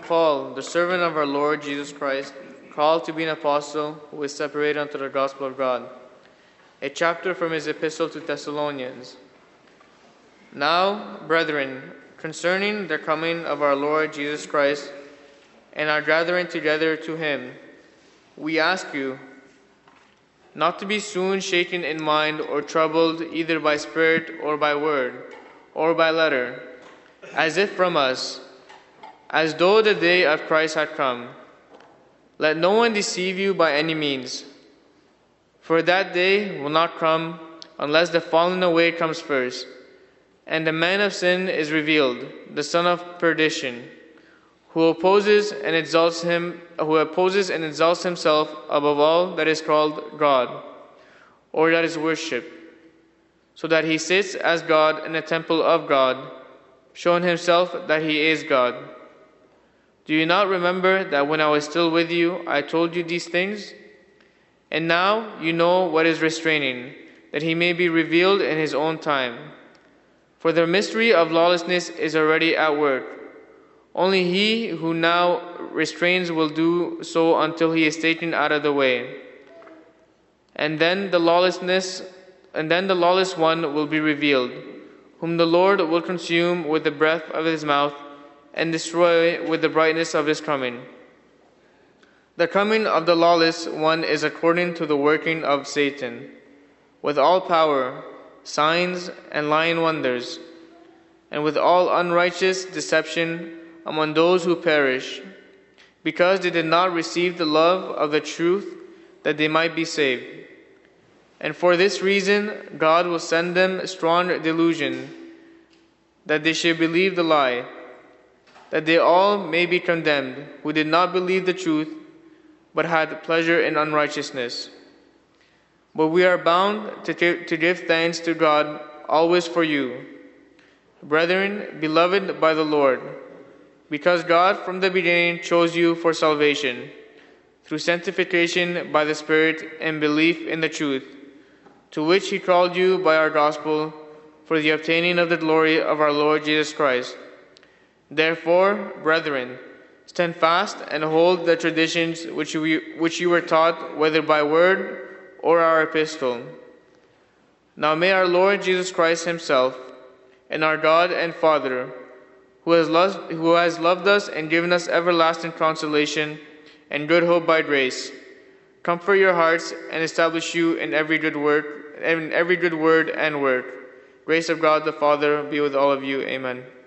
Paul, the servant of our Lord Jesus Christ, called to be an apostle, who is separated unto the gospel of God. A chapter from his epistle to Thessalonians. Now, brethren, concerning the coming of our Lord Jesus Christ and our gathering together to him, we ask you not to be soon shaken in mind or troubled either by spirit or by word or by letter, as if from us, as though the day of Christ had come. Let no one deceive you by any means, for that day will not come unless the falling away comes first, and the man of sin is revealed, the son of perdition, who opposes and exalts himself above all that is called God, or that is worshipped, so that he sits as God in the temple of God, showing himself that he is God. Do you not remember that when I was still with you, I told you these things? And now you know what is restraining, that he may be revealed in his own time. For the mystery of lawlessness is already at work. Only he who now restrains will do so until he is taken out of the way. And then the lawless one will be revealed, whom the Lord will consume with the breath of his mouth and destroy with the brightness of his coming. The coming of the lawless one is according to the working of Satan, with all power, signs, and lying wonders, and with all unrighteous deception among those who perish, because they did not receive the love of the truth that they might be saved. And for this reason God will send them strong delusion, that they should believe the lie, that they all may be condemned, who did not believe the truth, but had pleasure in unrighteousness. But we are bound to give thanks to God always for you, brethren, beloved by the Lord, because God from the beginning chose you for salvation, through sanctification by the Spirit and belief in the truth, to which he called you by our gospel, for the obtaining of the glory of our Lord Jesus Christ. Therefore, brethren, stand fast and hold the traditions which you were taught, whether by word or our epistle. Now may our Lord Jesus Christ himself, and our God and Father, who has loved us and given us everlasting consolation and good hope by grace, comfort your hearts and establish you in every good word and work. Grace of God the Father be with all of you. Amen.